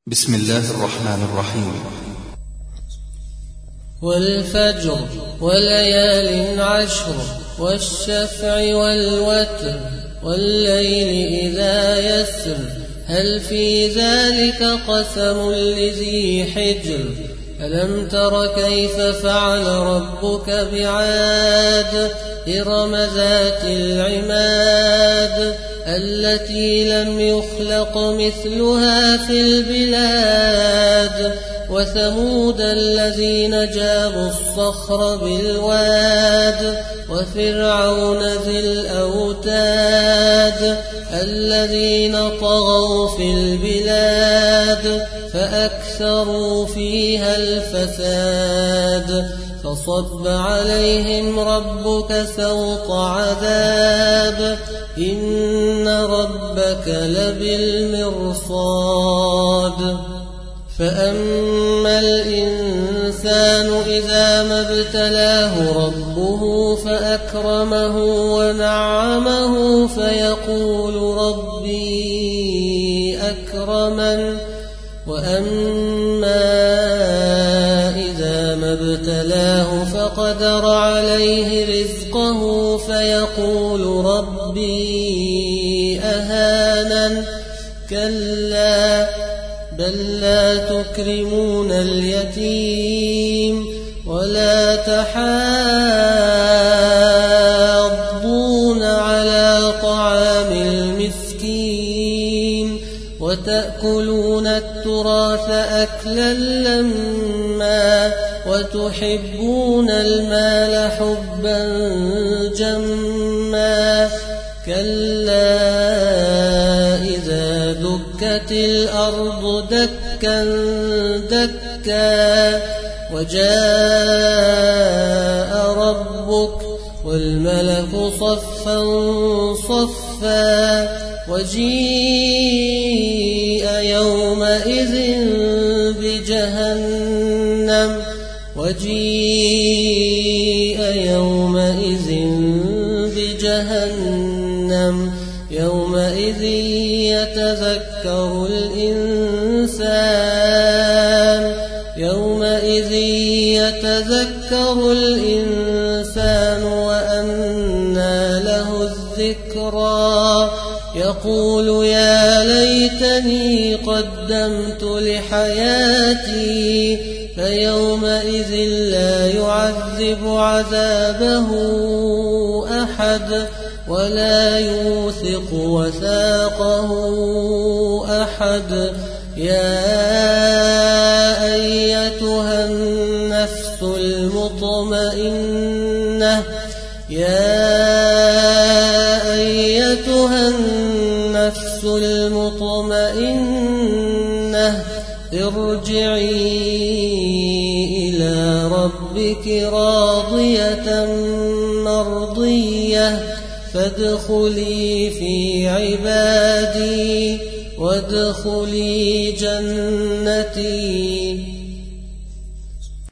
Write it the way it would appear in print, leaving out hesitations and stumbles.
بسم الله الرحمن الرحيم. والفجر وليال عشر والشفع والوتر والليل إذا يسر هل في ذلك قسم لذي حجر ألم تر كيف فعل ربك بعاد إرم ذات العماد التي لم يخلق مثلها في البلاد وثمود الذين جابوا الصخر بالواد وفرعون ذي الأوتاد الذين طغوا في البلاد فأكثروا فيها الفساد فصب عليهم ربك سوط عذاب إن ربك لبالمرصاد فأما الإنسان إذا ما ابتلاه ربه فأكرمه ونعمه فيقول ربي أكرمن وأما إذا ما ابتلاه فقدر عليه رزقه فيقول ربي أهانن كلا بل لا تكرمون اليتيم ولا تحاضون على طعام المسكين وتأكلون التراث أكلا لما وتحبون المال حبا جما كلا إذا دكت الأرض دكا دكا وجاء ربك والملك صفا صفا وجيء يومئذ بجهنم يومئذ يتذكر الإنسان وأنى له الذكرى يقول يا ليتني قدمت لحياتي فيومئذ لا يعذب عذابه أحد ولا يوثق وثاقه أحد يا أيتها النفس المطمئنة ارجعي إلى ربك راضية مرضية فادخلي في عبادي وادخلي جنتي.